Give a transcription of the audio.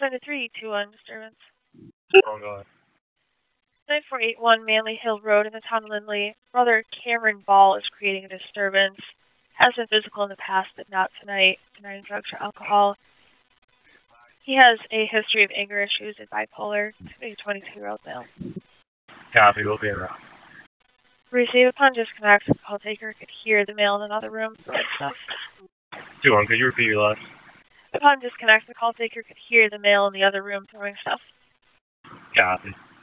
3, 2-1 disturbance. Oh, God. 9481 Manley Hill Road in the town of Lindley. Brother Cameron Ball is creating a disturbance. Has been physical in the past, but not tonight. Denying drugs or alcohol. He has a history of anger issues and bipolar. A 22-year-old male. Copy, we'll be around. Receive upon disconnect. The call taker could hear the male in another room throwing stuff. 2-1, could you repeat your last? Upon disconnect, the call taker could hear the male in the other room throwing stuff. Copy.